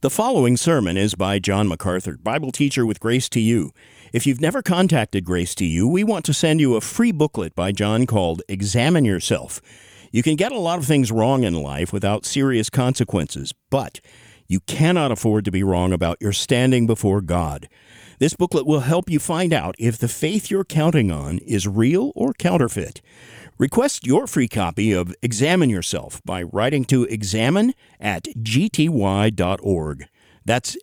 The following sermon is by John MacArthur, Bible teacher with Grace to You. If you've never contacted Grace to You, we want to send you a free booklet by John called Examine Yourself. You can get a lot of things wrong in life without serious consequences, but you cannot afford to be wrong about your standing before God. This booklet will help you find out if the faith you're counting on is real or counterfeit. Request your free copy of Examine Yourself by writing to examine@gty.org. That's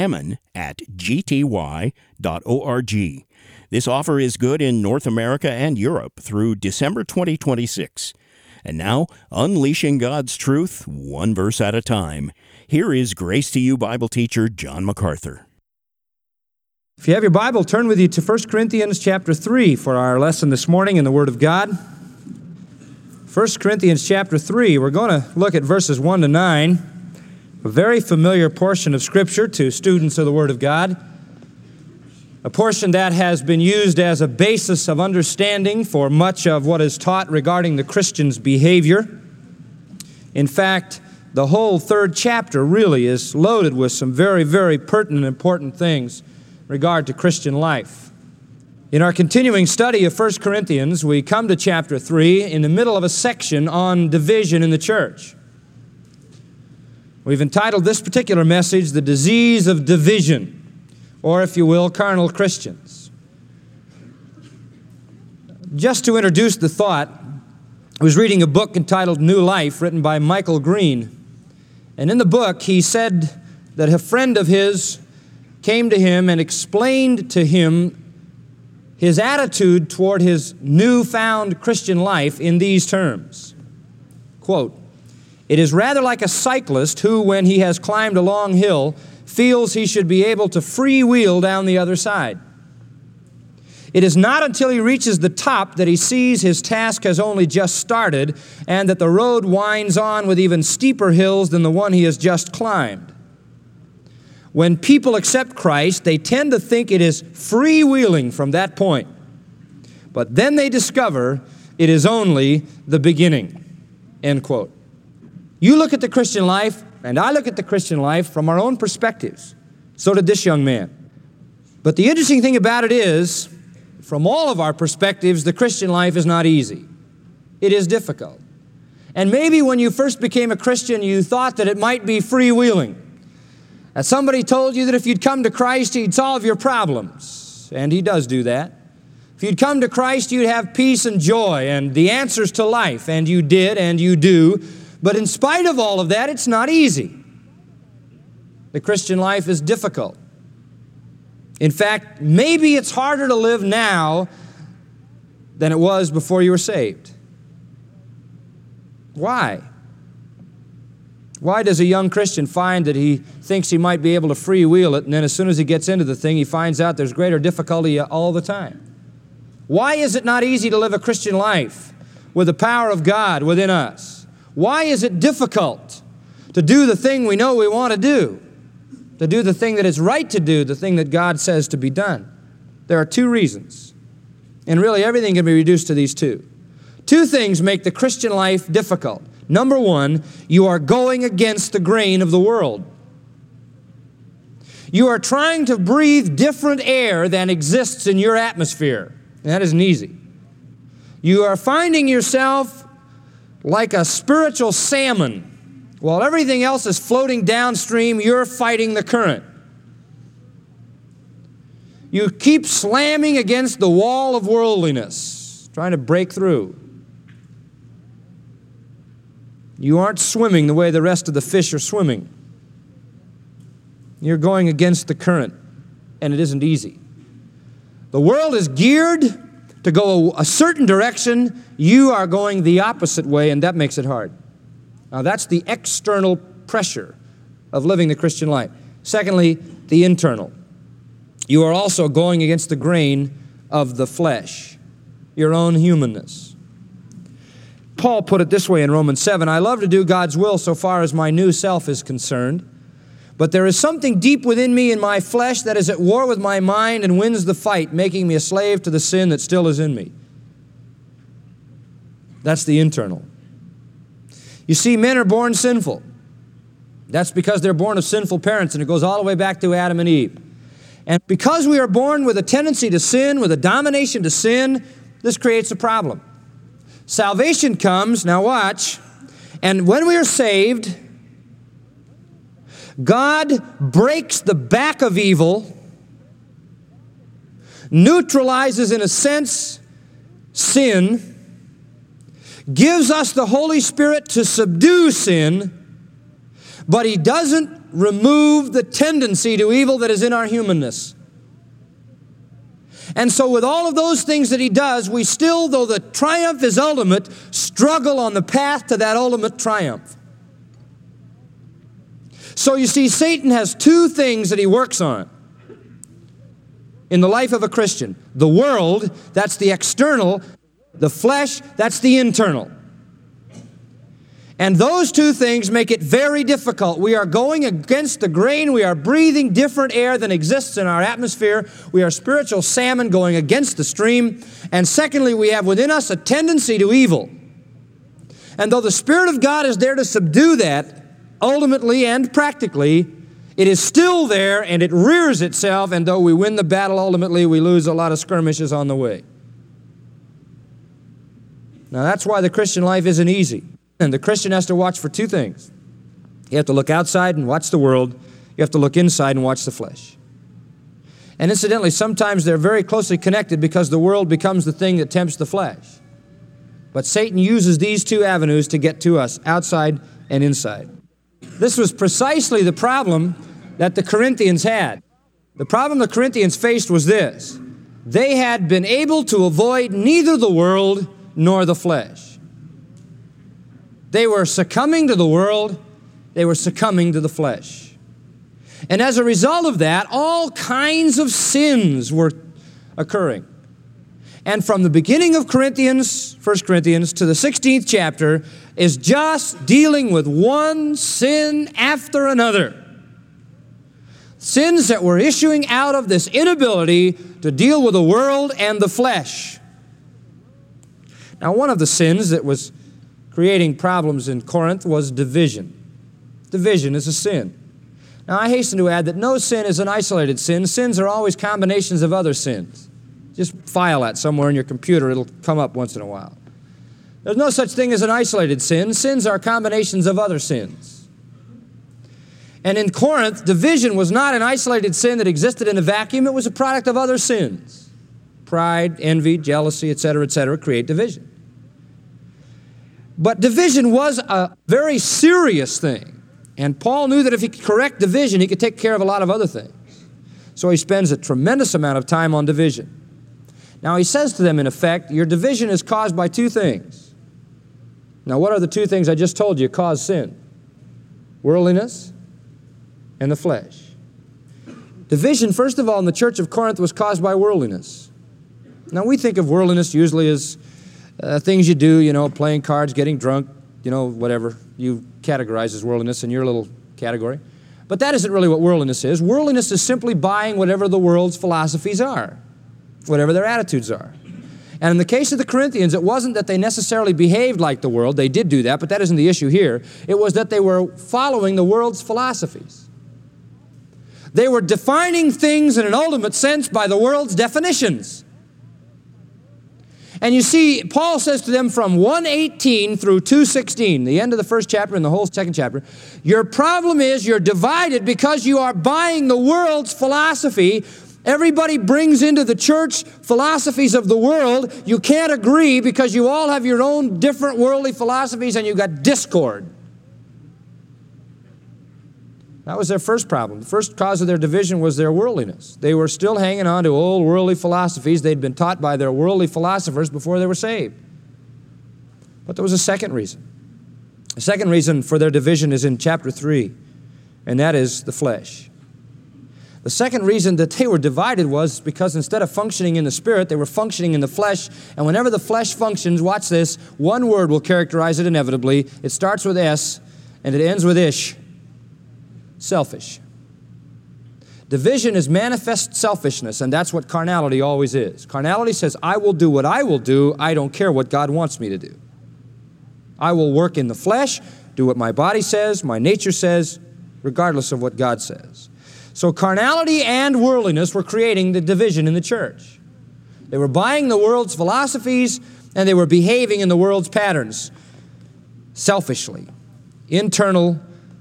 examine@gty.org. This offer is good in North America and Europe through December 2026. And now, unleashing God's truth, one verse at a time. Here is Grace to You Bible teacher John MacArthur. If you have your Bible, turn with you to 1 Corinthians chapter 3 for our lesson this morning in the Word of God. 1 Corinthians chapter 3, we're going to look at verses 1 to 9, a very familiar portion of Scripture to students of the Word of God, a portion that has been used as a basis of understanding for much of what is taught regarding the Christian's behavior. In fact, the whole third chapter really is loaded with some very, very pertinent and important things in regard to Christian life. In our continuing study of 1 Corinthians, we come to chapter 3 in the middle of a section on division in the church. We've entitled this particular message, The Disease of Division, or if you will, Carnal Christians. Just to introduce the thought, I was reading a book entitled New Life, written by Michael Green. And in the book, he said that a friend of his came to him and explained to him his attitude toward his newfound Christian life in these terms. Quote, "It is rather like a cyclist who, when he has climbed a long hill, feels he should be able to freewheel down the other side. It is not until he reaches the top that he sees his task has only just started and that the road winds on with even steeper hills than the one he has just climbed. When people accept Christ, they tend to think it is freewheeling from that point. But then they discover it is only the beginning." End quote. You look at the Christian life, and I look at the Christian life from our own perspectives. So did this young man. But the interesting thing about it is, from all of our perspectives, the Christian life is not easy. It is difficult. And maybe when you first became a Christian, you thought that it might be freewheeling. That somebody told you that if you'd come to Christ, He'd solve your problems. And He does do that. If you'd come to Christ, you'd have peace and joy and the answers to life. And you did, and you do. But in spite of all of that, it's not easy. The Christian life is difficult. In fact, maybe it's harder to live now than it was before you were saved. Why? Why does a young Christian find that he thinks he might be able to freewheel it, and then as soon as he gets into the thing, he finds out there's greater difficulty all the time? Why is it not easy to live a Christian life with the power of God within us? Why is it difficult to do the thing we know we want to do the thing that is right to do, the thing that God says to be done? There are two reasons, and really everything can be reduced to these two. Two things make the Christian life difficult. Number one, you are going against the grain of the world. You are trying to breathe different air than exists in your atmosphere. And that isn't easy. You are finding yourself like a spiritual salmon. While everything else is floating downstream, you're fighting the current. You keep slamming against the wall of worldliness, trying to break through. You aren't swimming the way the rest of the fish are swimming. You're going against the current, and it isn't easy. The world is geared to go a certain direction. You are going the opposite way, and that makes it hard. Now, that's the external pressure of living the Christian life. Secondly, the internal. You are also going against the grain of the flesh, your own humanness. Paul put it this way in Romans 7, "I love to do God's will so far as my new self is concerned, but there is something deep within me in my flesh that is at war with my mind and wins the fight, making me a slave to the sin that still is in me." That's the internal. You see, men are born sinful. That's because they're born of sinful parents, and it goes all the way back to Adam and Eve. And because we are born with a tendency to sin, with a domination to sin, this creates a problem. Salvation comes, now watch, and when we are saved, God breaks the back of evil, neutralizes, in a sense, sin, gives us the Holy Spirit to subdue sin, but He doesn't remove the tendency to evil that is in our humanness. And so with all of those things that He does, we still, though the triumph is ultimate, struggle on the path to that ultimate triumph. So you see, Satan has two things that he works on in the life of a Christian. The world, that's the external. The flesh, that's the internal. And those two things make it very difficult. We are going against the grain. We are breathing different air than exists in our atmosphere. We are spiritual salmon going against the stream. And secondly, we have within us a tendency to evil. And though the Spirit of God is there to subdue that, ultimately and practically, it is still there and it rears itself, and though we win the battle, ultimately we lose a lot of skirmishes on the way. Now that's why the Christian life isn't easy. And the Christian has to watch for two things. You have to look outside and watch the world. You have to look inside and watch the flesh. And incidentally, sometimes they're very closely connected because the world becomes the thing that tempts the flesh. But Satan uses these two avenues to get to us, outside and inside. This was precisely the problem that the Corinthians had. The problem the Corinthians faced was this. They had been able to avoid neither the world nor the flesh. They were succumbing to the world. They were succumbing to the flesh. And as a result of that, all kinds of sins were occurring. And from the beginning of Corinthians, 1 Corinthians, to the 16th chapter, is just dealing with one sin after another. Sins that were issuing out of this inability to deal with the world and the flesh. Now, one of the sins that was creating problems in Corinth was division. Division is a sin. Now, I hasten to add that no sin is an isolated sin. Sins are always combinations of other sins. Just file that somewhere in your computer. It'll come up once in a while. There's no such thing as an isolated sin. Sins are combinations of other sins. And in Corinth, division was not an isolated sin that existed in a vacuum. It was a product of other sins. Pride, envy, jealousy, etc., create division. But division was a very serious thing. And Paul knew that if he could correct division, he could take care of a lot of other things. So he spends a tremendous amount of time on division. Now he says to them, in effect, your division is caused by two things. Now what are the two things I just told you cause sin? Worldliness and the flesh. Division, first of all, in the church of Corinth was caused by worldliness. Now we think of worldliness usually as things you do, playing cards, getting drunk, whatever you categorize as worldliness in your little category. But that isn't really what worldliness is. Worldliness is simply buying whatever the world's philosophies are, whatever their attitudes are. And in the case of the Corinthians, it wasn't that they necessarily behaved like the world. They did do that, but that isn't the issue here. It was that they were following the world's philosophies. They were defining things in an ultimate sense by the world's definitions. And you see, Paul says to them from 1:18 through 2:16, the end of the first chapter and the whole second chapter, your problem is you're divided because you are buying the world's philosophy. Everybody brings into the church philosophies of the world. You can't agree because you all have your own different worldly philosophies and you've got discord. That was their first problem. The first cause of their division was their worldliness. They were still hanging on to old worldly philosophies they'd been taught by their worldly philosophers before they were saved. But there was a second reason. The second reason for their division is in chapter 3, and that is the flesh. The second reason that they were divided was because instead of functioning in the Spirit, they were functioning in the flesh. And whenever the flesh functions, watch this, one word will characterize it inevitably. It starts with S and it ends with ish. Selfish. Division is manifest selfishness, and that's what carnality always is. Carnality says, I will do what I will do. I don't care what God wants me to do. I will work in the flesh, do what my body says, my nature says, regardless of what God says. So carnality and worldliness were creating the division in the church. They were buying the world's philosophies, and they were behaving in the world's patterns selfishly. Internal,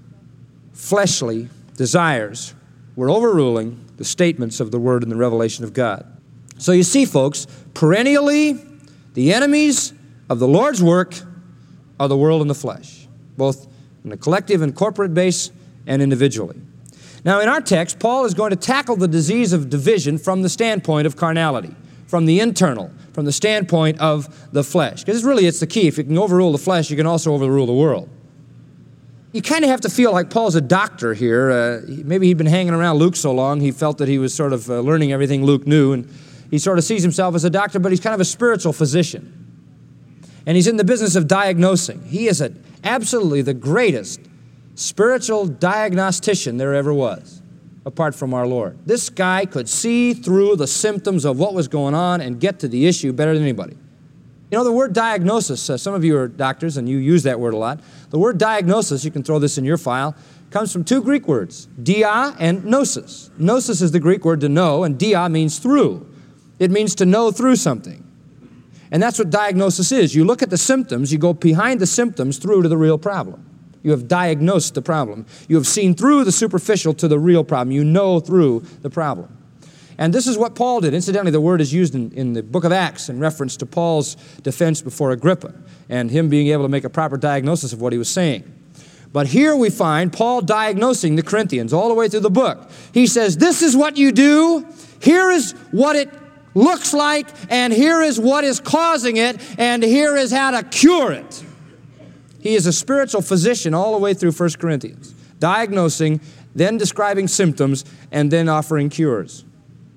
fleshly desires were overruling the statements of the Word and the revelation of God. So you see, folks, perennially, the enemies of the Lord's work are the world and the flesh, both in the collective and corporate base and individually. Now, in our text, Paul is going to tackle the disease of division from the standpoint of carnality, from the internal, from the standpoint of the flesh. Because it's the key. If you can overrule the flesh, you can also overrule the world. You kind of have to feel like Paul's a doctor here. Maybe he'd been hanging around Luke so long, he felt that he was sort of learning everything Luke knew, and he sort of sees himself as a doctor, but he's kind of a spiritual physician. And he's in the business of diagnosing. He is absolutely the greatest spiritual diagnostician there ever was, apart from our Lord. This guy could see through the symptoms of what was going on and get to the issue better than anybody. You know, the word diagnosis, some of you are doctors and you use that word a lot. The word diagnosis, you can throw this in your file, comes from two Greek words, dia and gnosis. Gnosis is the Greek word to know, and dia means through. It means to know through something. And that's what diagnosis is. You look at the symptoms, you go behind the symptoms through to the real problem. You have diagnosed the problem. You have seen through the superficial to the real problem. You know through the problem. And this is what Paul did. Incidentally, the word is used in the book of Acts in reference to Paul's defense before Agrippa and him being able to make a proper diagnosis of what he was saying. But here we find Paul diagnosing the Corinthians all the way through the book. He says, this is what you do, here is what it looks like, and here is what is causing it, and here is how to cure it. He is a spiritual physician all the way through 1 Corinthians, diagnosing, then describing symptoms, and then offering cures.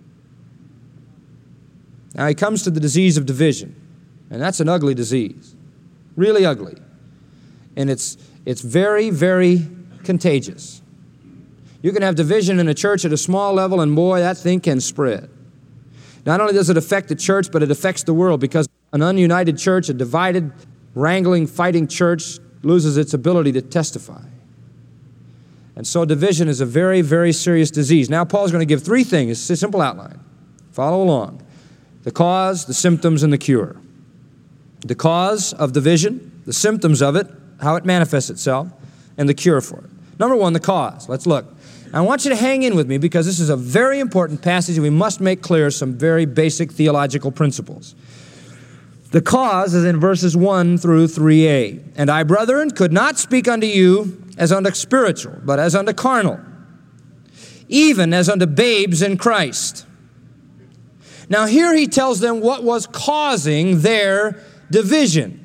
Now he comes to the disease of division, and that's an ugly disease, really ugly. And it's very, very contagious. You can have division in a church at a small level, and boy, that thing can spread. Not only does it affect the church, but it affects the world, because an ununited church, a divided, wrangling, fighting church loses its ability to testify. And so division is a very, very serious disease. Now Paul's going to give three things. It's a simple outline. Follow along. The cause, the symptoms, and the cure. The cause of division, the symptoms of it, how it manifests itself, and the cure for it. Number one, the cause. Let's look. I want you to hang in with me because this is a very important passage and we must make clear some very basic theological principles. The cause is in verses 1 through 3a. And I, brethren, could not speak unto you as unto spiritual, but as unto carnal, even as unto babes in Christ. Now here he tells them what was causing their division.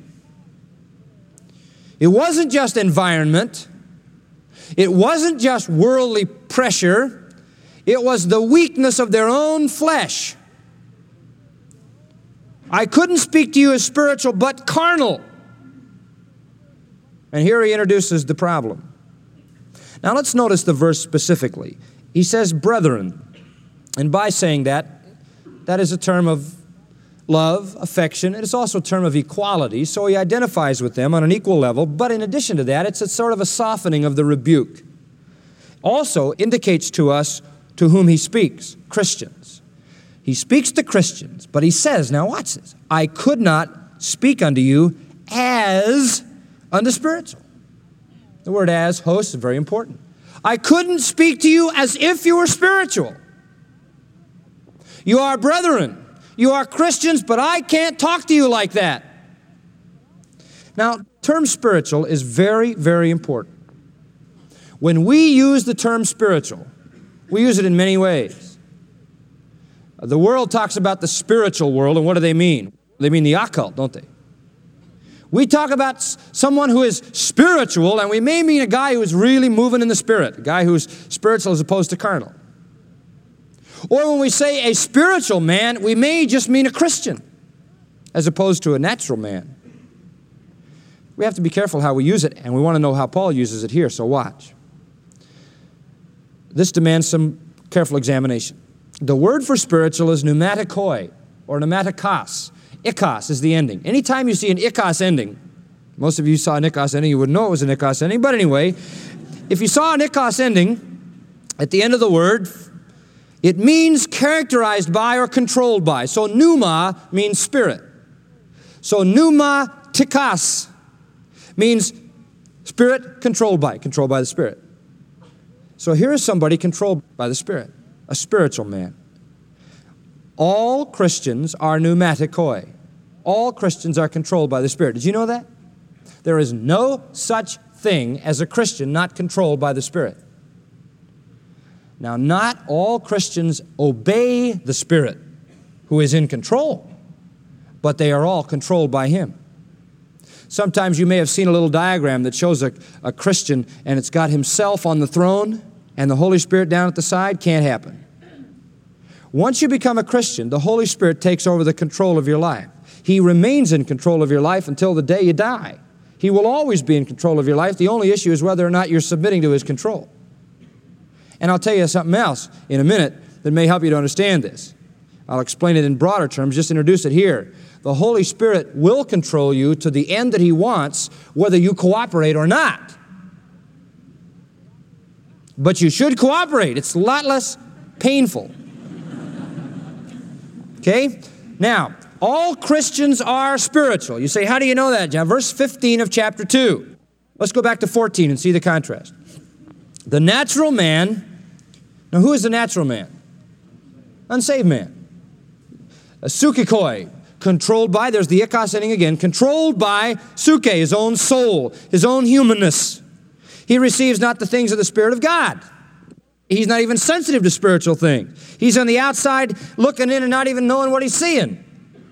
It wasn't just environment. It wasn't just worldly pressure. It was the weakness of their own flesh. I couldn't speak to you as spiritual, but carnal. And here he introduces the problem. Now let's notice the verse specifically. He says, brethren. And by saying that, that is a term of love, affection. It's also a term of equality, so he identifies with them on an equal level. But in addition to that, it's a sort of a softening of the rebuke. Also indicates to us to whom he speaks, Christians. He speaks to Christians, but he says, now watch this, I could not speak unto you as unto spiritual. The word as, host, is very important. I couldn't speak to you as if you were spiritual. You are brethren. You are Christians, but I can't talk to you like that. Now, term spiritual is very, very important. When we use the term spiritual, we use it in many ways. The world talks about the spiritual world, and what do they mean? They mean the occult, don't they? We talk about someone who is spiritual, and we may mean a guy who is really moving in the spirit, a guy who is spiritual as opposed to carnal. Or when we say a spiritual man, we may just mean a Christian as opposed to a natural man. We have to be careful how we use it, and we want to know how Paul uses it here, so watch. This demands some careful examination. The word for spiritual is pneumatikoi, or pneumatikos. Ikos is the ending. Anytime you see an ikos ending, most of you saw an ikos ending, you would know it was an ikos ending, but anyway, if you saw an ikos ending at the end of the word, it means characterized by or controlled by. So pneuma means spirit. So pneumatikos means spirit controlled by the Spirit. So here is somebody controlled by the Spirit, a spiritual man. All Christians are pneumatikoi. All Christians are controlled by the Spirit. Did you know that? There is no such thing as a Christian not controlled by the Spirit. Now, not all Christians obey the Spirit who is in control, but they are all controlled by Him. Sometimes you may have seen a little diagram that shows a Christian and it's got himself on the throne and the Holy Spirit down at the side. Can't happen. Once you become a Christian, the Holy Spirit takes over the control of your life. He remains in control of your life until the day you die. He will always be in control of your life. The only issue is whether or not you're submitting to His control. And I'll tell you something else in a minute that may help you to understand this. I'll explain it in broader terms, just introduce it here. The Holy Spirit will control you to the end that He wants, whether you cooperate or not. But you should cooperate. It's a lot less painful. Okay? Now, all Christians are spiritual. You say, how do you know that, John? Verse 15 of chapter 2. Let's go back to 14 and see the contrast. The natural man, now who is the natural man? Unsaved man. A sukikoi, controlled by, there's the ikos ending again, controlled by suke, his own soul, his own humanness. He receives not the things of the Spirit of God. He's not even sensitive to spiritual things. He's on the outside looking in and not even knowing what he's seeing.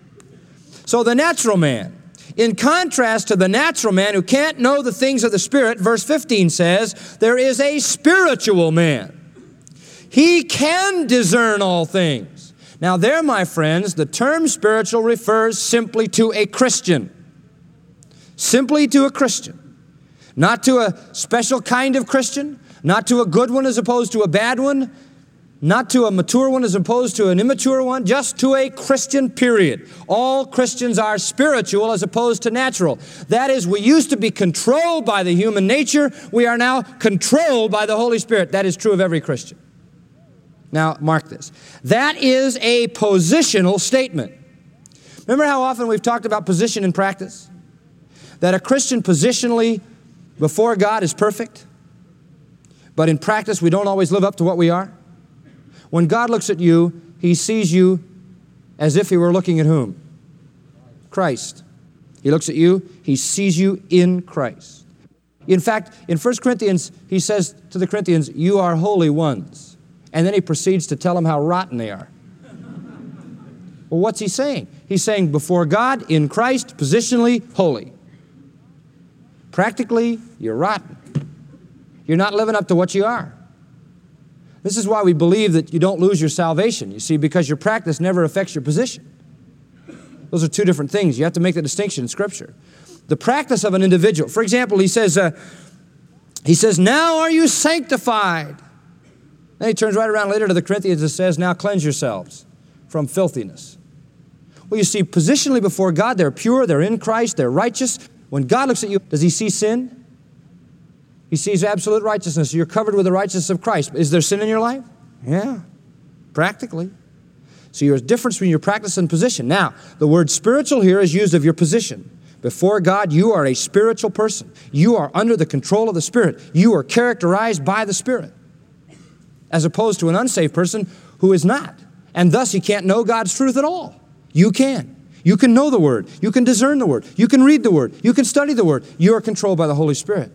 So the natural man, in contrast to the natural man who can't know the things of the Spirit, verse 15 says, there is a spiritual man. He can discern all things. Now there, my friends, the term spiritual refers simply to a Christian. Simply to a Christian. Not to a special kind of Christian, not to a good one as opposed to a bad one, not to a mature one as opposed to an immature one, just to a Christian, period. All Christians are spiritual as opposed to natural. That is, we used to be controlled by the human nature. We are now controlled by the Holy Spirit. That is true of every Christian. Now, mark this. That is a positional statement. Remember how often we've talked about position in practice? That a Christian positionally before God is perfect, but in practice we don't always live up to what we are. When God looks at you, He sees you as if He were looking at whom? Christ. He looks at you, He sees you in Christ. In fact, in 1 Corinthians, He says to the Corinthians, you are holy ones. And then He proceeds to tell them how rotten they are. Well, what's He saying? He's saying before God, in Christ, positionally, holy. Practically, you're rotten. You're not living up to what you are. This is why we believe that you don't lose your salvation, you see, because your practice never affects your position. Those are two different things. You have to make the distinction in Scripture. The practice of an individual. For example, he says, now are you sanctified? Then he turns right around later to the Corinthians and says, now cleanse yourselves from filthiness. Well, you see, positionally before God, they're pure, they're in Christ, they're righteous. When God looks at you, does He see sin? He sees absolute righteousness. You're covered with the righteousness of Christ. Is there sin in your life? Yeah, practically. So there's a difference between your practice and position. Now, the word spiritual here is used of your position. Before God, you are a spiritual person. You are under the control of the Spirit. You are characterized by the Spirit, as opposed to an unsaved person who is not. And thus, he can't know God's truth at all. You can. You can know the Word. You can discern the Word. You can read the Word. You can study the Word. You are controlled by the Holy Spirit.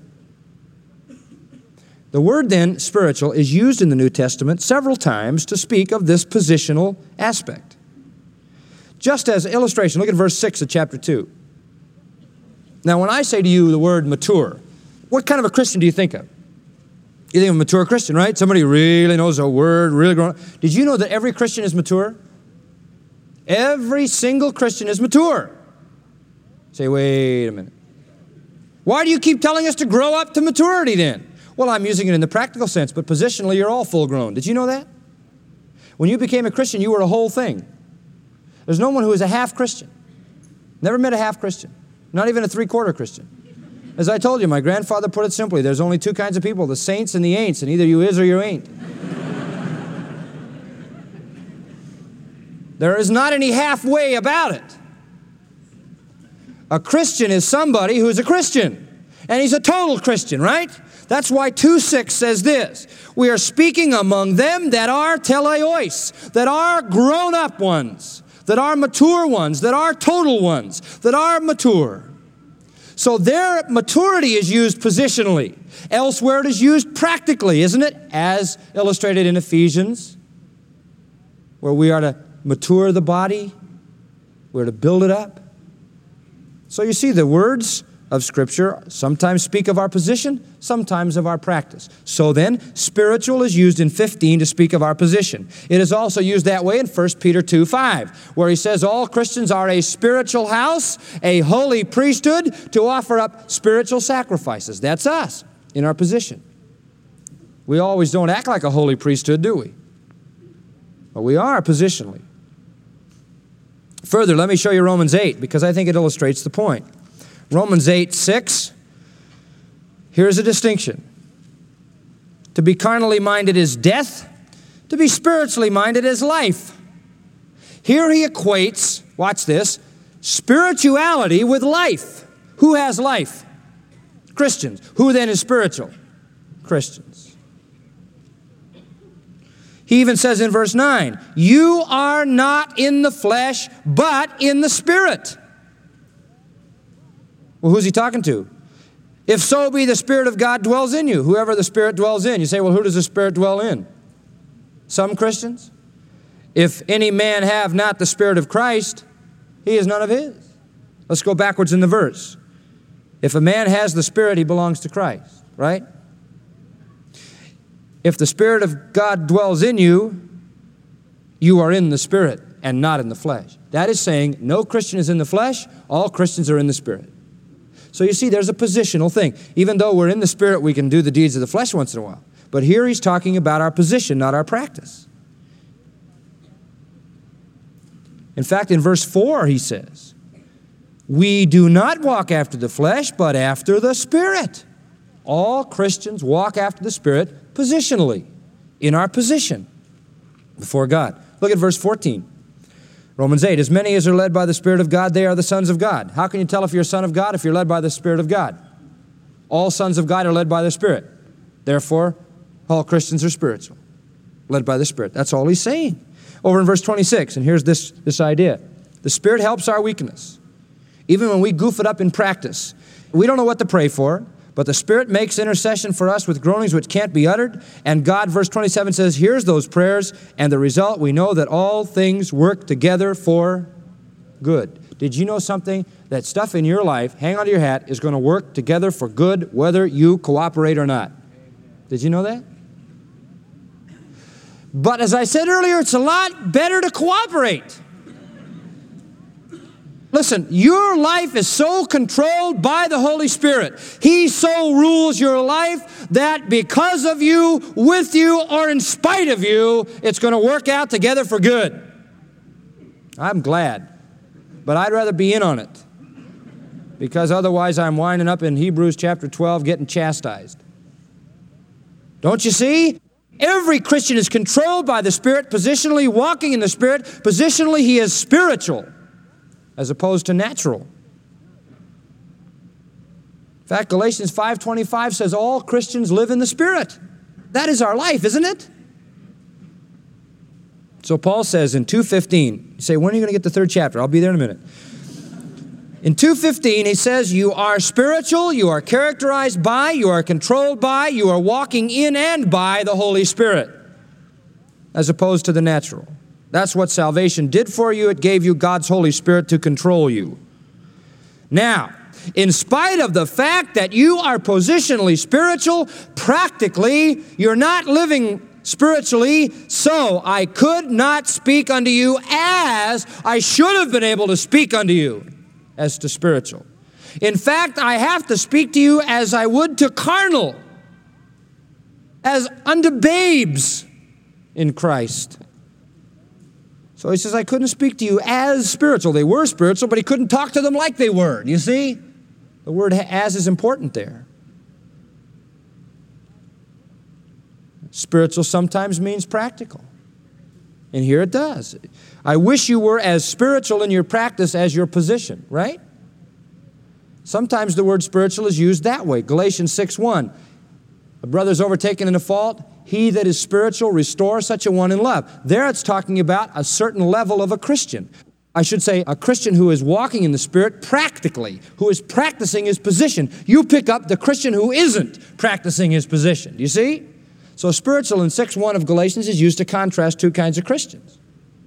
The word then, spiritual, is used in the New Testament several times to speak of this positional aspect. Just as illustration, look at verse 6 of chapter 2. Now, when I say to you the word mature, what kind of a Christian do you think of? You think of a mature Christian, right? Somebody who really knows a word, really grown up. Did you know that every Christian is mature? Every single Christian is mature. Say, wait a minute. Why do you keep telling us to grow up to maturity then? Well, I'm using it in the practical sense, but positionally you're all full grown. Did you know that? When you became a Christian, you were a whole thing. There's no one who is a half Christian. Never met a half Christian. Not even a three-quarter Christian. As I told you, my grandfather put it simply, there's only two kinds of people, the saints and the ain'ts, and either you is or you ain't. There is not any halfway about it. A Christian is somebody who's a Christian, and he's a total Christian, right? That's why 2:6 says this, we are speaking among them that are teleois, that are grown-up ones, that are mature ones, that are total ones, that are mature. So their maturity is used positionally. Elsewhere it is used practically, isn't it? As illustrated in Ephesians, where we are to mature the body, we're to build it up. So you see, the words of Scripture sometimes speak of our position, sometimes of our practice. So then, spiritual is used in 15 to speak of our position. It is also used that way in 1 Peter 2:5, where he says all Christians are a spiritual house, a holy priesthood, to offer up spiritual sacrifices. That's us in our position. We always don't act like a holy priesthood, do we? But we are positionally. Further, let me show you Romans 8, because I think it illustrates the point. Romans 8:6, here's a distinction. To be carnally minded is death, to be spiritually minded is life. Here he equates, watch this, spirituality with life. Who has life? Christians. Who then is spiritual? Christians. He even says in verse 9, you are not in the flesh, but in the Spirit. Well, who's he talking to? If so be the Spirit of God dwells in you, whoever the Spirit dwells in. You say, well, who does the Spirit dwell in? Some Christians. If any man have not the Spirit of Christ, he is none of his. Let's go backwards in the verse. If a man has the Spirit, he belongs to Christ, right? If the Spirit of God dwells in you, you are in the Spirit and not in the flesh. That is saying no Christian is in the flesh, all Christians are in the Spirit. So you see, there's a positional thing. Even though we're in the Spirit, we can do the deeds of the flesh once in a while. But here he's talking about our position, not our practice. In fact, in verse 4, he says, we do not walk after the flesh, but after the Spirit. All Christians walk after the Spirit positionally, in our position before God. Look at verse 14. Romans 8, as many as are led by the Spirit of God, they are the sons of God. How can you tell if you're a son of God if you're led by the Spirit of God? All sons of God are led by the Spirit. Therefore, all Christians are spiritual, led by the Spirit. That's all he's saying. Over in verse 26, and here's this idea. The Spirit helps our weakness. Even when we goof it up in practice, we don't know what to pray for, but the Spirit makes intercession for us with groanings which can't be uttered. And God, verse 27 says, here's those prayers. And the result, we know that all things work together for good. Did you know something? That stuff in your life, hang on to your hat, is going to work together for good whether you cooperate or not. Did you know that? But as I said earlier, it's a lot better to cooperate. Listen, your life is so controlled by the Holy Spirit. He so rules your life that because of you, with you, or in spite of you, it's going to work out together for good. I'm glad, but I'd rather be in on it, because otherwise I'm winding up in Hebrews chapter 12 getting chastised. Don't you see? Every Christian is controlled by the Spirit, positionally walking in the Spirit. Positionally, he is spiritual, as opposed to natural. In fact, Galatians 5:25 says all Christians live in the Spirit. That is our life, isn't it? So Paul says in 2:15, you say, when are you going to get the third chapter? I'll be there in a minute. In 2:15, he says, you are spiritual, you are characterized by, you are controlled by, you are walking in and by the Holy Spirit, as opposed to the natural. That's what salvation did for you. It gave you God's Holy Spirit to control you. Now, in spite of the fact that you are positionally spiritual, practically, you're not living spiritually, so I could not speak unto you as I should have been able to speak unto you as to spiritual. In fact, I have to speak to you as I would to carnal, as unto babes in Christ. So he says, I couldn't speak to you as spiritual. They were spiritual, but he couldn't talk to them like they were. You see? The word as is important there. Spiritual sometimes means practical. And here it does. I wish you were as spiritual in your practice as your position, right? Sometimes the word spiritual is used that way. Galatians 6:1. A brother's overtaken in a fault. He that is spiritual, restore such a one in love. There it's talking about a certain level of a Christian. I should say a Christian who is walking in the Spirit practically, who is practicing his position. You pick up the Christian who isn't practicing his position. Do you see? So spiritual in 6:1 of Galatians is used to contrast two kinds of Christians.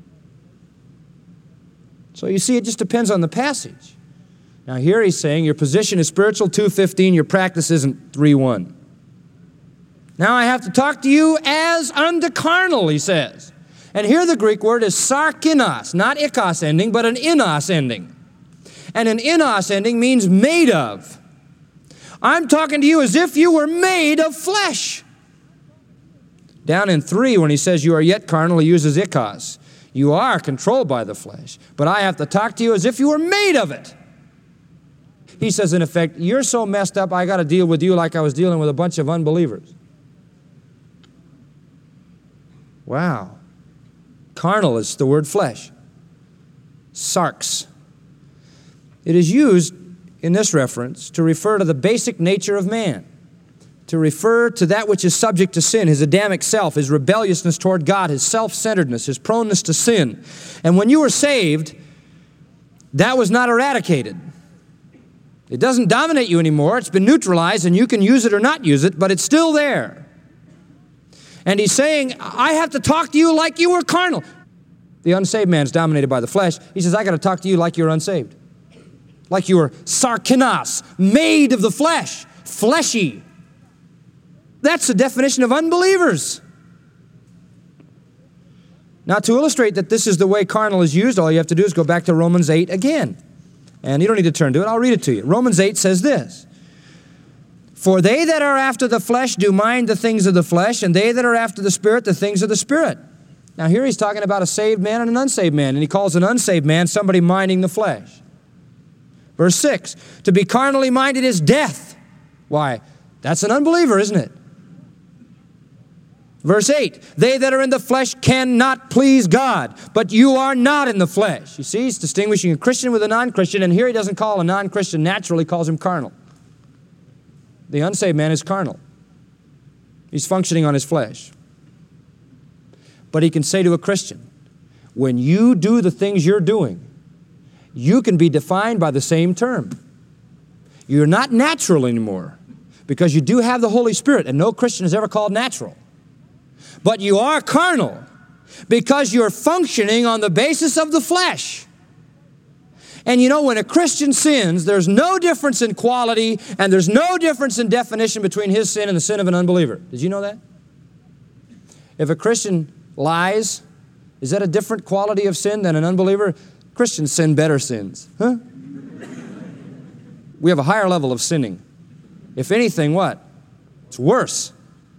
So you see, it just depends on the passage. Now here he's saying your position is spiritual, 2:15, your practice isn't, 3:1. Now I have to talk to you as unto carnal, he says. And here the Greek word is sarkinos, not ikos ending, but an inos ending. And an inos ending means made of. I'm talking to you as if you were made of flesh. Down in 3, when he says you are yet carnal, he uses ikos. You are controlled by the flesh, but I have to talk to you as if you were made of it. He says, in effect, you're so messed up, I got to deal with you like I was dealing with a bunch of unbelievers. Wow. Carnal is the word flesh. Sarx. It is used in this reference to refer to the basic nature of man, to refer to that which is subject to sin, his Adamic self, his rebelliousness toward God, his self-centeredness, his proneness to sin. And when you were saved, that was not eradicated. It doesn't dominate you anymore. It's been neutralized, and you can use it or not use it, but it's still there. And he's saying, I have to talk to you like you were carnal. The unsaved man is dominated by the flesh. He says, I got to talk to you like you're unsaved. Like you were sarkinos, made of the flesh, fleshy. That's the definition of unbelievers. Now, to illustrate that this is the way carnal is used, all you have to do is go back to Romans 8 again. And you don't need to turn to it. I'll read it to you. Romans 8 says this. For they that are after the flesh do mind the things of the flesh, and they that are after the Spirit the things of the Spirit. Now here he's talking about a saved man and an unsaved man, and he calls an unsaved man somebody minding the flesh. Verse 6, to be carnally minded is death. Why? That's an unbeliever, isn't it? Verse 8, they that are in the flesh cannot please God, but you are not in the flesh. You see, he's distinguishing a Christian with a non-Christian, and here he doesn't call a non-Christian natural, he calls him carnal. The unsaved man is carnal. He's functioning on his flesh. But he can say to a Christian, when you do the things you're doing, you can be defined by the same term. You're not natural anymore because you do have the Holy Spirit, and no Christian is ever called natural. But you are carnal because you're functioning on the basis of the flesh. And you know, when a Christian sins, there's no difference in quality and there's no difference in definition between his sin and the sin of an unbeliever. Did you know that? If a Christian lies, is that a different quality of sin than an unbeliever? Christians sin better sins. Huh? We have a higher level of sinning. If anything, what? It's worse.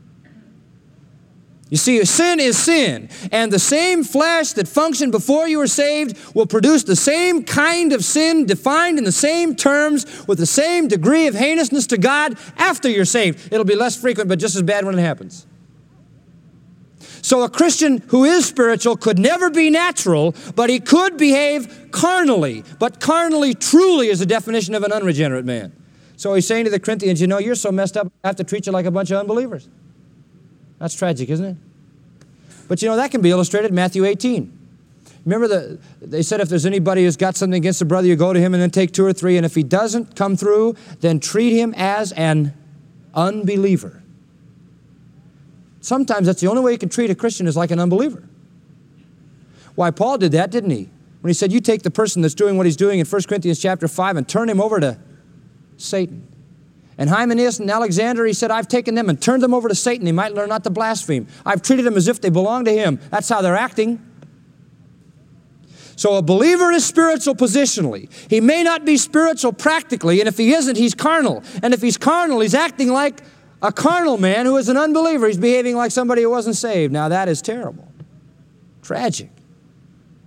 You see, sin is sin, and the same flesh that functioned before you were saved will produce the same kind of sin defined in the same terms with the same degree of heinousness to God after you're saved. It'll be less frequent, but just as bad when it happens. So a Christian who is spiritual could never be natural, but he could behave carnally. But carnally truly is the definition of an unregenerate man. So he's saying to the Corinthians, you know, you're so messed up, I have to treat you like a bunch of unbelievers. That's tragic, isn't it? But you know, that can be illustrated in Matthew 18. Remember, they said if there's anybody who's got something against a brother, you go to him and then take 2 or 3, and if he doesn't come through, then treat him as an unbeliever. Sometimes that's the only way you can treat a Christian is like an unbeliever. Why, Paul did that, didn't he? When he said, you take the person that's doing what he's doing in 1 Corinthians chapter 5 and turn him over to Satan. And Hymenaeus and Alexander, he said, I've taken them and turned them over to Satan. They might learn not to blaspheme. I've treated them as if they belong to him. That's how they're acting. So a believer is spiritual positionally. He may not be spiritual practically, and if he isn't, he's carnal. And if he's carnal, he's acting like a carnal man who is an unbeliever. He's behaving like somebody who wasn't saved. Now that is terrible. Tragic.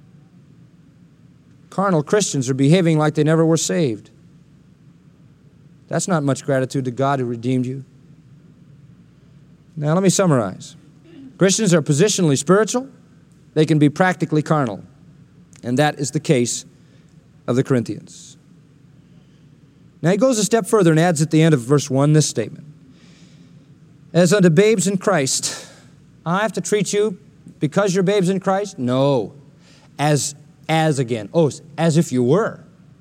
Carnal Christians are behaving like they never were saved. That's not much gratitude to God who redeemed you. Now let me summarize. Christians are positionally spiritual. They can be practically carnal. And that is the case of the Corinthians. Now he goes a step further and adds at the end of verse 1 this statement. As unto babes in Christ, I have to treat you because you're babes in Christ? No. As again. Oh, as if you were.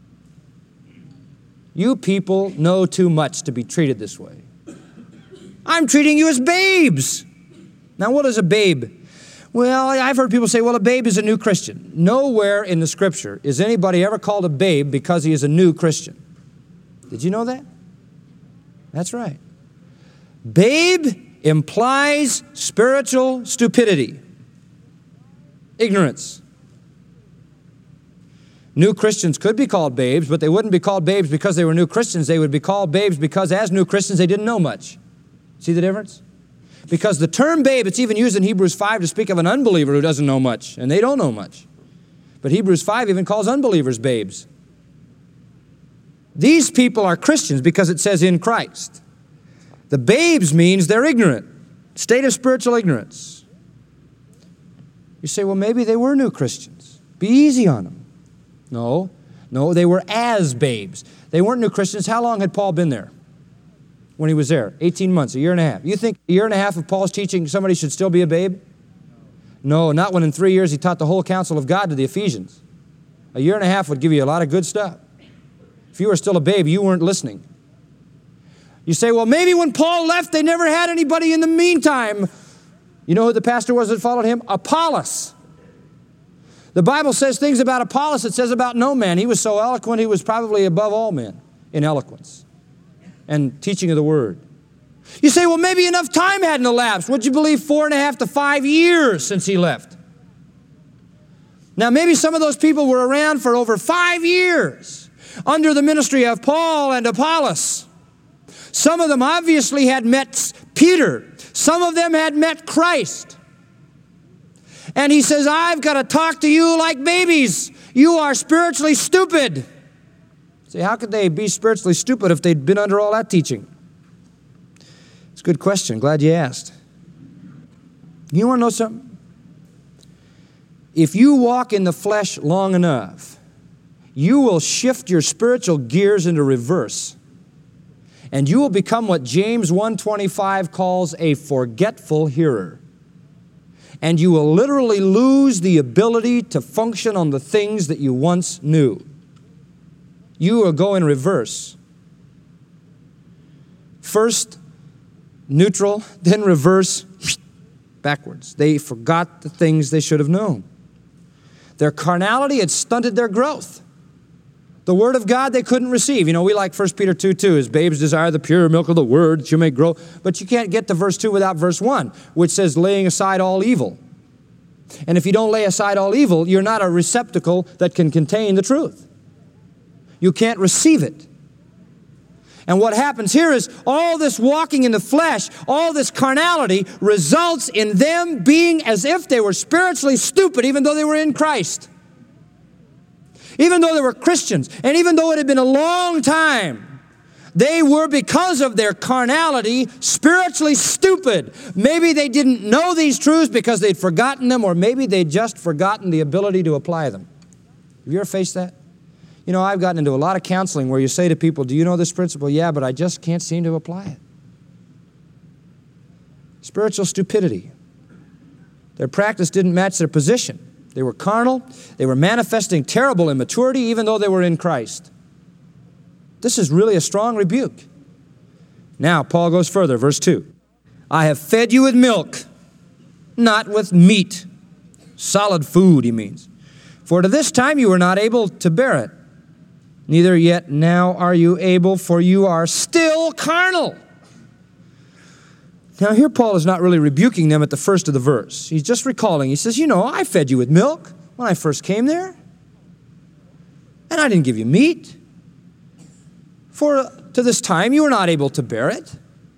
You people know too much to be treated this way. I'm treating you as babes. Now, what is a babe? Well, I've heard people say, well, a babe is a new Christian. Nowhere in the Scripture is anybody ever called a babe because he is a new Christian. Did you know that? That's right. Babe implies spiritual stupidity, ignorance. New Christians could be called babes, but they wouldn't be called babes because they were new Christians. They would be called babes because as new Christians they didn't know much. See the difference? Because the term babe, it's even used in Hebrews 5 to speak of an unbeliever who doesn't know much, and they don't know much. But Hebrews 5 even calls unbelievers babes. These people are Christians because it says in Christ. The babes means they're ignorant, state of spiritual ignorance. You say, well, maybe they were new Christians. Be easy on them. No, they were as babes. They weren't new Christians. How long had Paul been there when he was there? 18 months, a year and a half. You think a year and a half of Paul's teaching somebody should still be a babe? No, not when in 3 years he taught the whole counsel of God to the Ephesians. A year and a half would give you a lot of good stuff. If you were still a babe, you weren't listening. You say, well, maybe when Paul left, they never had anybody in the meantime. You know who the pastor was that followed him? Apollos. The Bible says things about Apollos it says about no man. He was so eloquent, he was probably above all men in eloquence and teaching of the Word. You say, well, maybe enough time hadn't elapsed. Would you believe 4.5 to 5 years since he left? Now, maybe some of those people were around for over 5 years under the ministry of Paul and Apollos. Some of them obviously had met Peter. Some of them had met Christ. And he says, I've got to talk to you like babies. You are spiritually stupid. Say, how could they be spiritually stupid if they'd been under all that teaching? It's a good question. Glad you asked. You want to know something? If you walk in the flesh long enough, you will shift your spiritual gears into reverse. And you will become what James 1:25 calls a forgetful hearer. And you will literally lose the ability to function on the things that you once knew. You will go in reverse. First neutral, then reverse, backwards. They forgot the things they should have known. Their carnality had stunted their growth. The Word of God they couldn't receive. You know, we like 1 Peter 2:2, as babes desire the pure milk of the Word that you may grow. But you can't get to verse 2 without verse 1, which says laying aside all evil. And if you don't lay aside all evil, you're not a receptacle that can contain the truth. You can't receive it. And what happens here is all this walking in the flesh, all this carnality results in them being as if they were spiritually stupid even though they were in Christ. Even though they were Christians, and even though it had been a long time, they were, because of their carnality, spiritually stupid. Maybe they didn't know these truths because they'd forgotten them, or maybe they'd just forgotten the ability to apply them. Have you ever faced that? You know, I've gotten into a lot of counseling where you say to people, do you know this principle? Yeah, but I just can't seem to apply it. Spiritual stupidity. Their practice didn't match their position. They were carnal. They were manifesting terrible immaturity even though they were in Christ. This is really a strong rebuke. Now, Paul goes further, verse 2. I have fed you with milk, not with meat. Solid food, he means. For to this time you were not able to bear it. Neither yet now are you able, for you are still carnal. Now here Paul is not really rebuking them at the first of the verse. He's just recalling. He says, you know, I fed you with milk when I first came there. And I didn't give you meat. For to this time you were not able to bear it.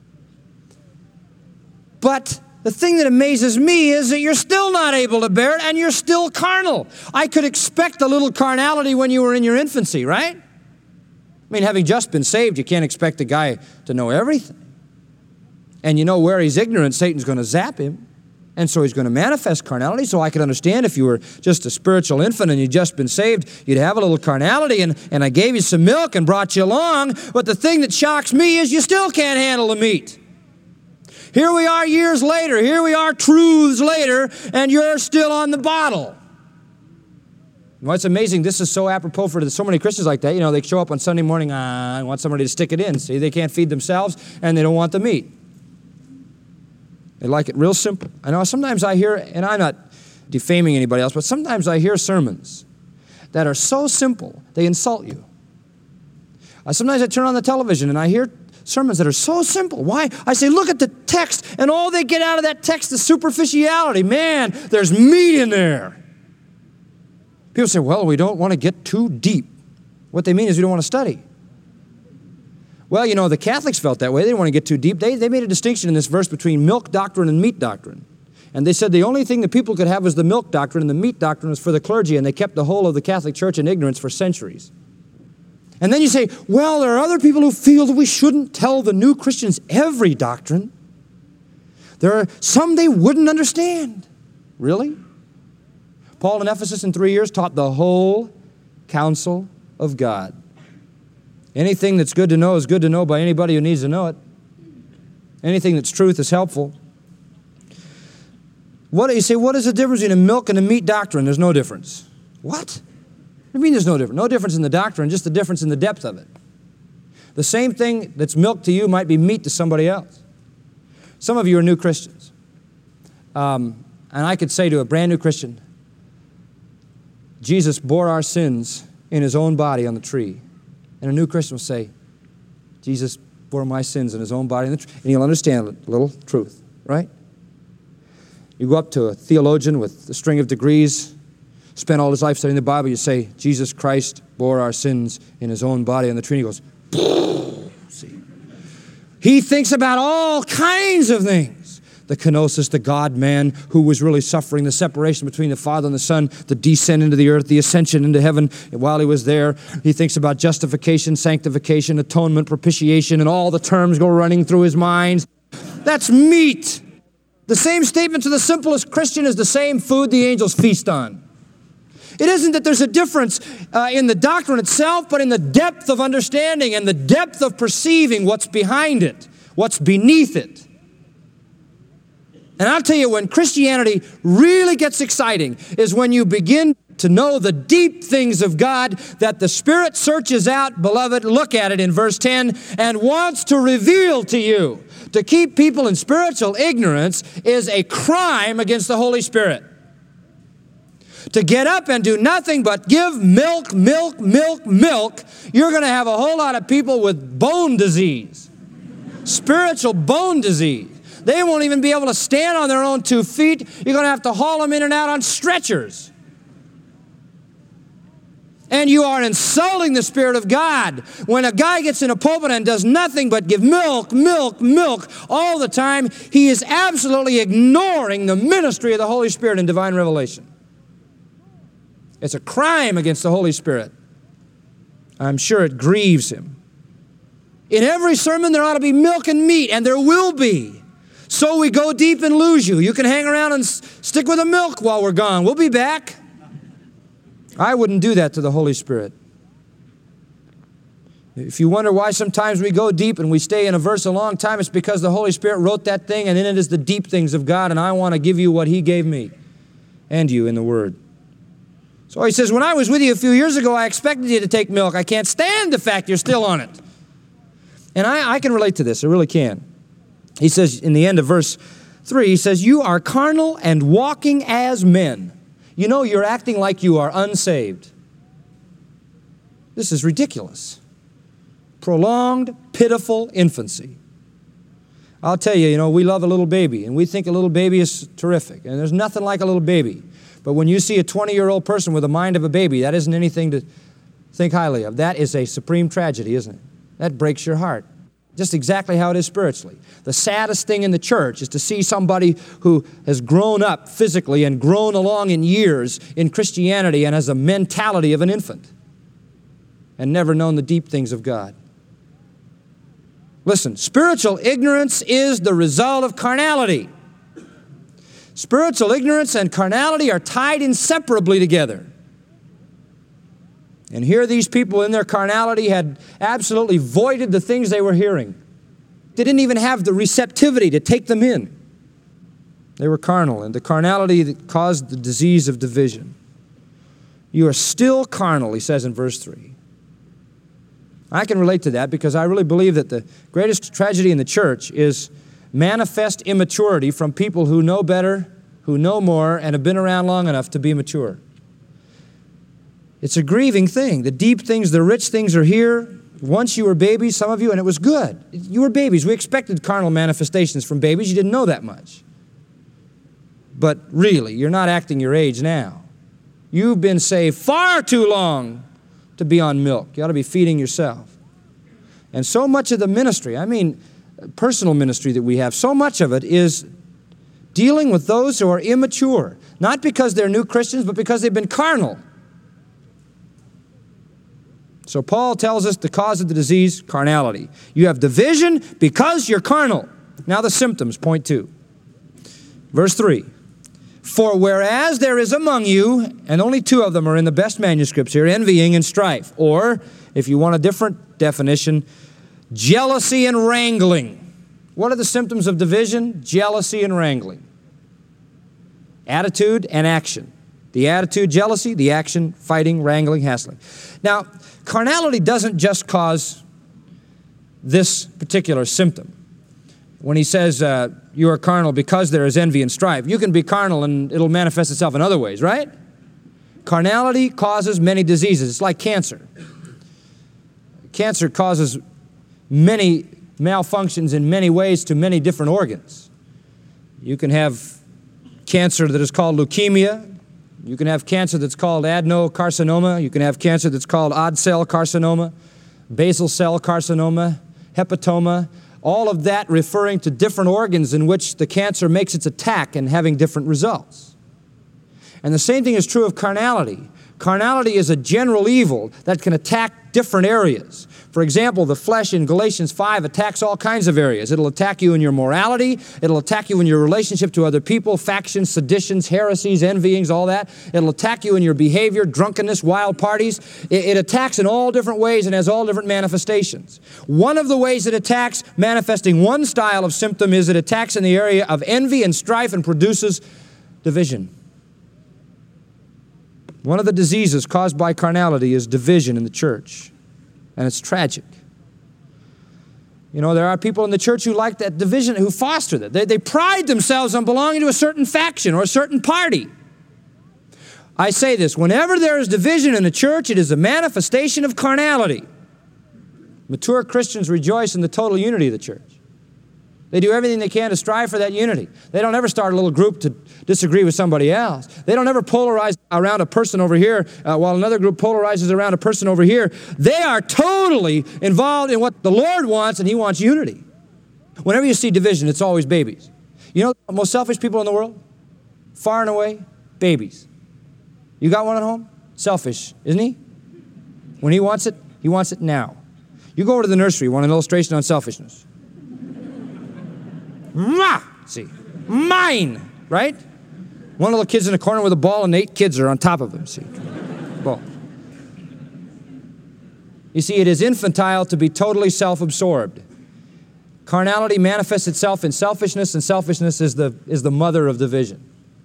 But the thing that amazes me is that you're still not able to bear it and you're still carnal. I could expect a little carnality when you were in your infancy, right? I mean, having just been saved, you can't expect a guy to know everything. And you know where he's ignorant, Satan's going to zap him. And so he's going to manifest carnality. So I could understand if you were just a spiritual infant and you'd just been saved, you'd have a little carnality, and I gave you some milk and brought you along. But the thing that shocks me is you still can't handle the meat. Here we are years later, here we are truths later, and you're still on the bottle. Well, it's amazing. This is so apropos for so many Christians like that. You know, they show up on Sunday morning, I want somebody to stick it in. See, they can't feed themselves, and they don't want the meat. They like it real simple. I know sometimes I hear, and I'm not defaming anybody else, but sometimes I hear sermons that are so simple, they insult you. Sometimes I turn on the television and I hear sermons that are so simple. Why? I say, look at the text, and all they get out of that text is superficiality. Man, there's meat in there. People say, well, we don't want to get too deep. What they mean is we don't want to study. Well, you know, the Catholics felt that way. They didn't want to get too deep. They made a distinction in this verse between milk doctrine and meat doctrine. And they said the only thing that people could have was the milk doctrine, and the meat doctrine was for the clergy, and they kept the whole of the Catholic Church in ignorance for centuries. And then you say, well, there are other people who feel that we shouldn't tell the new Christians every doctrine. There are some they wouldn't understand. Really? Paul in Ephesus in 3 years taught the whole counsel of God. Anything that's good to know is good to know by anybody who needs to know it. Anything that's truth is helpful. You say, what is the difference between a milk and a meat doctrine? There's no difference. What? What do you mean there's no difference? No difference in the doctrine, just the difference in the depth of it. The same thing that's milk to you might be meat to somebody else. Some of you are new Christians. And I could say to a brand new Christian, Jesus bore our sins in his own body on the tree. And a new Christian will say, Jesus bore my sins in his own body on the tree. And he'll understand a little truth, right? You go up to a theologian with a string of degrees, spent all his life studying the Bible, you say, Jesus Christ bore our sins in his own body on the tree. And he goes, see. He thinks about all kinds of things. The kenosis, the God-man who was really suffering the separation between the Father and the Son, the descent into the earth, the ascension into heaven while he was there. He thinks about justification, sanctification, atonement, propitiation, and all the terms go running through his mind. That's meat. The same statement to the simplest Christian is the same food the angels feast on. It isn't that there's a difference in the doctrine itself, but in the depth of understanding and the depth of perceiving what's behind it, what's beneath it. And I'll tell you, when Christianity really gets exciting is when you begin to know the deep things of God that the Spirit searches out, beloved, look at it in verse 10, and wants to reveal to you. To keep people in spiritual ignorance is a crime against the Holy Spirit. To get up and do nothing but give milk, milk, milk, milk, you're going to have a whole lot of people with bone disease, spiritual bone disease. They won't even be able to stand on their own 2 feet. You're going to have to haul them in and out on stretchers. And you are insulting the Spirit of God. When a guy gets in a pulpit and does nothing but give milk, milk, milk all the time, he is absolutely ignoring the ministry of the Holy Spirit in divine revelation. It's a crime against the Holy Spirit. I'm sure it grieves him. In every sermon there ought to be milk and meat, and there will be. So we go deep and lose you. You can hang around and stick with the milk while we're gone. We'll be back. I wouldn't do that to the Holy Spirit. If you wonder why sometimes we go deep and we stay in a verse a long time, it's because the Holy Spirit wrote that thing, and in it is the deep things of God, and I want to give you what he gave me and you in the Word. So he says, when I was with you a few years ago, I expected you to take milk. I can't stand the fact you're still on it. And I can relate to this. I really can. He says in the end of verse 3, he says, you are carnal and walking as men. You know, you're acting like you are unsaved. This is ridiculous. Prolonged, pitiful infancy. I'll tell you, we love a little baby, and we think a little baby is terrific, and there's nothing like a little baby. But when you see a 20-year-old person with the mind of a baby, that isn't anything to think highly of. That is a supreme tragedy, isn't it? That breaks your heart. Just exactly how it is spiritually. The saddest thing in the church is to see somebody who has grown up physically and grown along in years in Christianity and has a mentality of an infant. and never known the deep things of God. Listen, spiritual ignorance is the result of carnality. Spiritual ignorance and carnality are tied inseparably together. And here these people in their carnality had absolutely voided the things they were hearing. They didn't even have the receptivity to take them in. They were carnal, and the carnality that caused the disease of division. You are still carnal, he says in verse 3. I can relate to that because I really believe that the greatest tragedy in the church is manifest immaturity from people who know better, who know more, and have been around long enough to be mature. It's a grieving thing. The deep things, the rich things are here. Once you were babies, some of you, and it was good. You were babies. We expected carnal manifestations from babies. You didn't know that much. But really, you're not acting your age now. You've been saved far too long to be on milk. You ought to be feeding yourself. And so much of the ministry, I mean personal ministry that we have, so much of it is dealing with those who are immature. Not because they're new Christians, but because they've been carnal. So Paul tells us the cause of the disease, carnality. You have division because you're carnal. Now the symptoms, point 2. Verse 3. For whereas there is among you, and only 2 of them are in the best manuscripts here, envying and strife, or, if you want a different definition, jealousy and wrangling. What are the symptoms of division? Jealousy and wrangling. Attitude and action. The attitude, jealousy, the action, fighting, wrangling, hassling. Now, carnality doesn't just cause this particular symptom. When he says you are carnal because there is envy and strife, you can be carnal and it'll manifest itself in other ways, right? Carnality causes many diseases. It's like cancer. Cancer causes many malfunctions in many ways to many different organs. You can have cancer that is called leukemia. You can have cancer that's called adenocarcinoma. You can have cancer that's called odd cell carcinoma, basal cell carcinoma, hepatoma, all of that referring to different organs in which the cancer makes its attack and having different results. And the same thing is true of carnality. Carnality is a general evil that can attack different areas. For example, the flesh in Galatians 5 attacks all kinds of areas. It'll attack you in your morality. It'll attack you in your relationship to other people, factions, seditions, heresies, envyings, all that. It'll attack you in your behavior, drunkenness, wild parties. It attacks in all different ways and has all different manifestations. One of the ways it attacks, manifesting one style of symptom, is it attacks in the area of envy and strife and produces division. One of the diseases caused by carnality is division in the church. And it's tragic. You know, there are people in the church who like that division, who foster that. They pride themselves on belonging to a certain faction or a certain party. I say this, whenever there is division in the church, it is a manifestation of carnality. Mature Christians rejoice in the total unity of the church. They do everything they can to strive for that unity. They don't ever start a little group to disagree with somebody else. They don't ever polarize around a person over here while another group polarizes around a person over here. They are totally involved in what the Lord wants, and He wants unity. Whenever you see division, it's always babies. You know the most selfish people in the world? Far and away, babies. You got one at home? Selfish, isn't he? When he wants it now. You go over to the nursery, want an illustration on selfishness. See, mine, right? One little kid's in a corner with a ball and 8 kids are on top of him, see. Ball. You see, it is infantile to be totally self-absorbed. Carnality manifests itself in selfishness, and selfishness is the mother of division.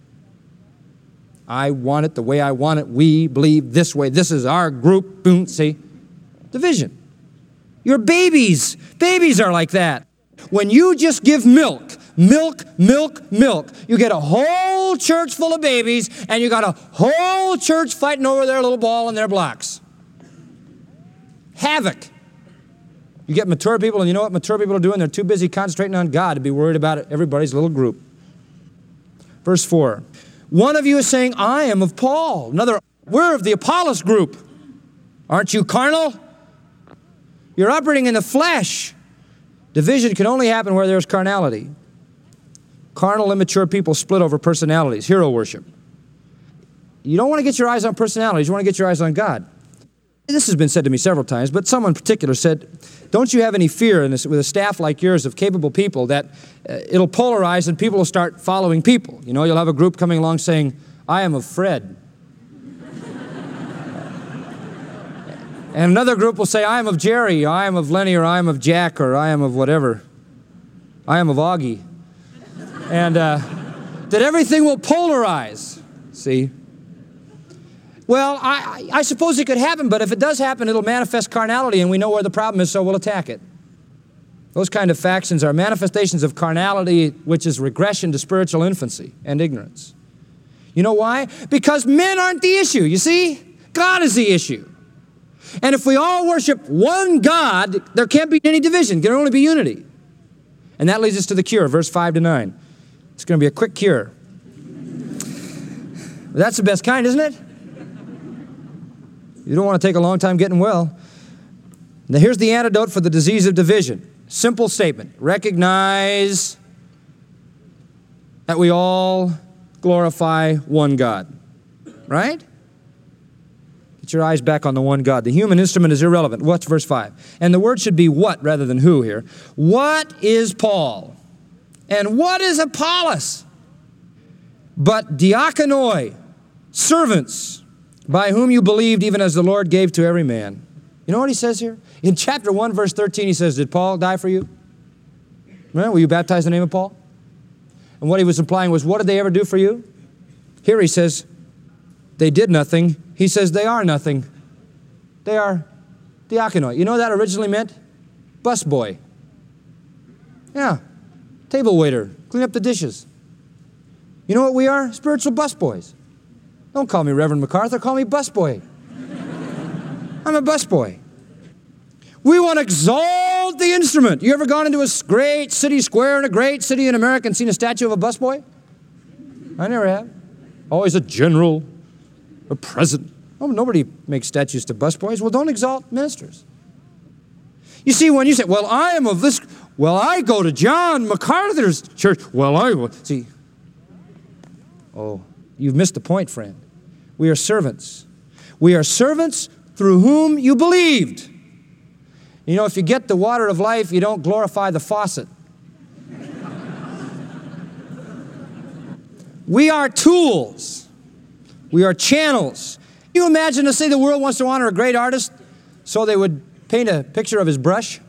I want it the way I want it. We believe this way. This is our group. Boom, see? Division. You're babies. Babies are like that. When you just give milk, you get a whole church full of babies, and you got a whole church fighting over their little ball and their blocks. Havoc. You get mature people, and you know what mature people are doing? They're too busy concentrating on God to be worried about everybody's little group. Verse 4. One of you is saying, I am of Paul. Another, we're of the Apollos group. Aren't you carnal? You're operating in the flesh. Division can only happen where there's carnality. Carnal, immature people split over personalities, hero worship. You don't want to get your eyes on personalities. You want to get your eyes on God. This has been said to me several times, but someone in particular said, don't you have any fear in this, with a staff like yours of capable people that it'll polarize and people will start following people? You know, you'll have a group coming along saying, I am of Fred. And another group will say, I am of Jerry, I am of Lenny, or I am of Jack, or I am of whatever. I am of Augie. And that everything will polarize, see? Well, I suppose it could happen, but if it does happen, it'll manifest carnality, and we know where the problem is, so we'll attack it. Those kind of factions are manifestations of carnality, which is regression to spiritual infancy and ignorance. You know why? Because men aren't the issue, you see? God is the issue. And if we all worship one God, there can't be any division. There can only be unity. And that leads us to the cure, verse 5 to 9. It's going to be a quick cure. That's the best kind, isn't it? You don't want to take a long time getting well. Now here's the antidote for the disease of division. Simple statement. Recognize that we all glorify one God. Right? Get your eyes back on the one God. The human instrument is irrelevant. What's verse 5? And the word should be what rather than who here. What is Paul? And what is Apollos? But diakonoi, servants, by whom you believed, even as the Lord gave to every man. You know what he says here? In chapter 1, verse 13, he says, did Paul die for you? Remember, were you baptized in the name of Paul? And what he was implying was, what did they ever do for you? Here he says, they did nothing. He says, they are nothing. They are diakonoi. You know what that originally meant? Busboy. Yeah, table waiter, clean up the dishes. You know what we are? Spiritual busboys. Don't call me Reverend MacArthur, call me busboy. I'm a busboy. We want to exalt the instrument. You ever gone into a great city square in a great city in America and seen a statue of a busboy? I never have. Always a general, a president. Oh, nobody makes statues to busboys. Well, don't exalt ministers. You see, when you say, well, I am of this, well, I go to John MacArthur's church. Well, I will. See, oh, you've missed the point, friend. We are servants. We are servants through whom you believed. You know, if you get the water of life, you don't glorify the faucet. We are tools. We are channels. Can you imagine, let's say the world wants to honor a great artist, so they would paint a picture of his brush?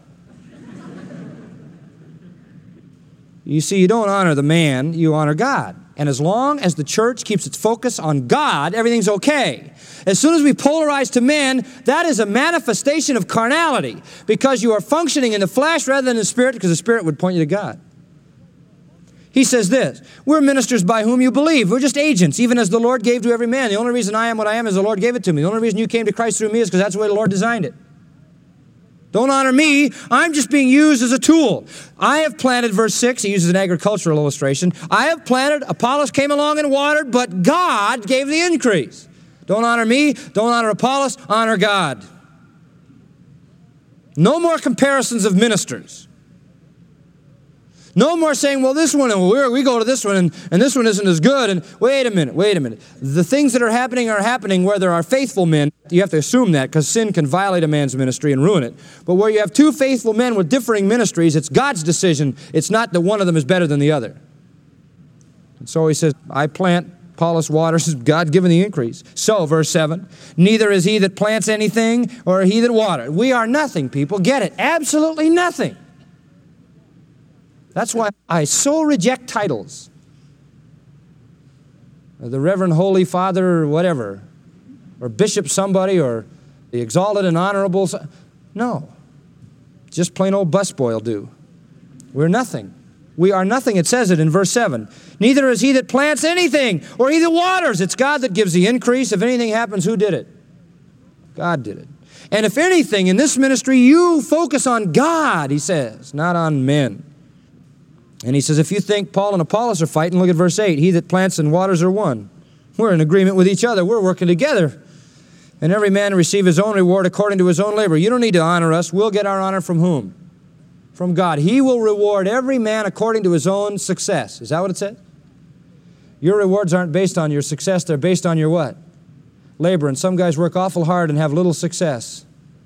You see, you don't honor the man, you honor God. And as long as the church keeps its focus on God, everything's okay. As soon as we polarize to men, that is a manifestation of carnality, because you are functioning in the flesh rather than in the spirit, because the spirit would point you to God. He says this, we're ministers by whom you believe. We're just agents, even as the Lord gave to every man. The only reason I am what I am is the Lord gave it to me. The only reason you came to Christ through me is because that's the way the Lord designed it. Don't honor me. I'm just being used as a tool. I have planted, verse 6, he uses an agricultural illustration. I have planted, Apollos came along and watered, but God gave the increase. Don't honor me. Don't honor Apollos. Honor God. No more comparisons of ministers. No more saying, well, this one, we go to this one, and this one isn't as good. And wait a minute. The things that are happening where there are faithful men. You have to assume that, because sin can violate a man's ministry and ruin it. But where you have two faithful men with differing ministries, it's God's decision. It's not that one of them is better than the other. And so he says, I plant, Apollos waters, God given the increase. So, verse 7, neither is he that plants anything or he that waters. We are nothing, people. Get it? Absolutely nothing. That's why I so reject titles. The Reverend Holy Father or whatever, or Bishop somebody, or the exalted and honorable. No. Just plain old busboy will do. We're nothing. We are nothing. It says it in verse 7. Neither is he that plants anything or he that waters. It's God that gives the increase. If anything happens, who did it? God did it. And if anything in this ministry, you focus on God, he says, not on men. And he says, if you think Paul and Apollos are fighting, look at verse 8. He that plants and waters are one. We're in agreement with each other. We're working together. And every man receive his own reward according to his own labor. You don't need to honor us. We'll get our honor from whom? From God. He will reward every man according to his own success. Is that what it said? Your rewards aren't based on your success. They're based on your what? labor, and some guys work awful hard and have little success.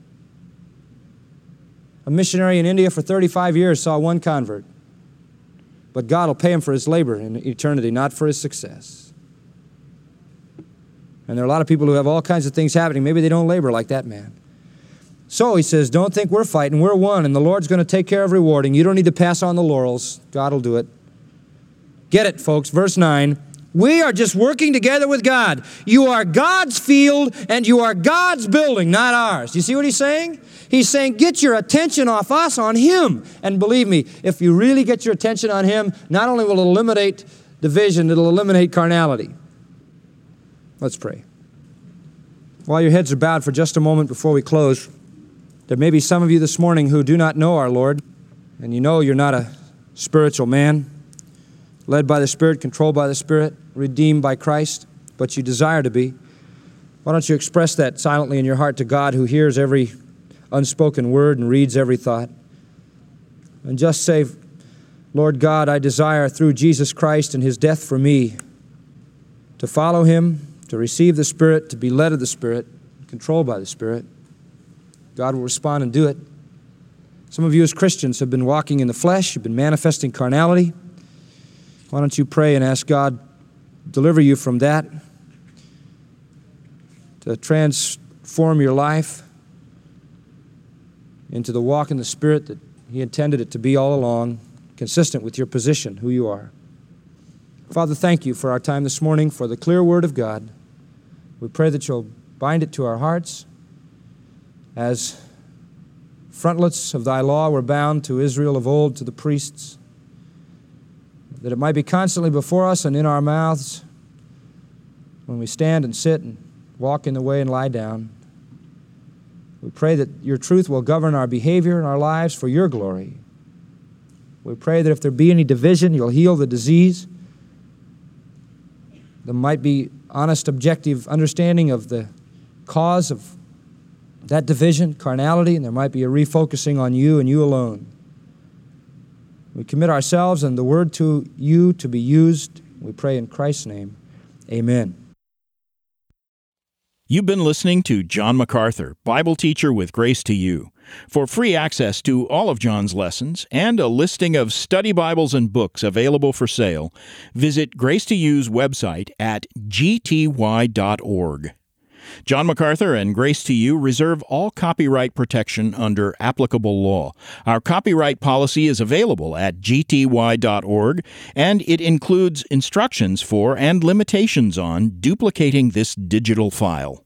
A missionary in India for 35 years saw one convert. But God will pay him for his labor in eternity, not for his success. And there are a lot of people who have all kinds of things happening. Maybe they don't labor like that man. So he says, don't think we're fighting. We're one, and the Lord's going to take care of rewarding. You don't need to pass on the laurels. God will do it. Get it, folks. Verse 9. We are just working together with God. You are God's field, and you are God's building, not ours. You see what he's saying? He's saying, get your attention off us on Him. And believe me, if you really get your attention on Him, not only will it eliminate division, it'll eliminate carnality. Let's pray. While your heads are bowed for just a moment before we close, there may be some of you this morning who do not know our Lord, and you know you're not a spiritual man, led by the Spirit, controlled by the Spirit, redeemed by Christ, but you desire to be. Why don't you express that silently in your heart to God, who hears every unspoken word and reads every thought, and just say, Lord God, I desire through Jesus Christ and His death for me to follow Him, to receive the Spirit, to be led of the Spirit, controlled by the Spirit. God will respond and do it. Some of you as Christians have been walking in the flesh, you've been manifesting carnality. Why don't you pray and ask God to deliver you from that, to transform your life into the walk in the Spirit that He intended it to be all along, consistent with your position, who you are. Father, thank you for our time this morning, for the clear Word of God. We pray that you'll bind it to our hearts as frontlets of thy law were bound to Israel of old, to the priests, that it might be constantly before us and in our mouths when we stand and sit and walk in the way and lie down. We pray that your truth will govern our behavior and our lives for your glory. We pray that if there be any division, you'll heal the disease. There might be honest, objective understanding of the cause of that division, carnality, and there might be a refocusing on you and you alone. We commit ourselves and the word to you to be used. We pray in Christ's name. Amen. You've been listening to John MacArthur, Bible teacher with Grace to You. For free access to all of John's lessons and a listing of study Bibles and books available for sale, visit Grace to You's website at gty.org. John MacArthur and Grace to You reserve all copyright protection under applicable law. Our copyright policy is available at gty.org, and it includes instructions for and limitations on duplicating this digital file.